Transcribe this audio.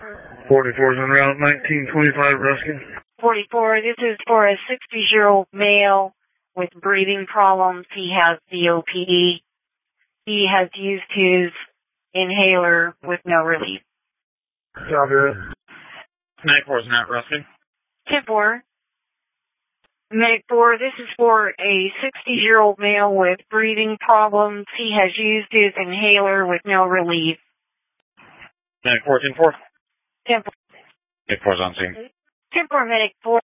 44 is en route, 1925 rescue. 44, this is for a 60-year-old male with breathing problems. He has COPD. He has used his inhaler with no relief. Copy that. 94 is en route, rescue. 10-4. Medic 4, this is for a 60-year-old male with breathing problems. He has used his inhaler with no relief. Medic 4, 10-4. 10-4. Medic 4 is on scene. 10-4, Medic 4.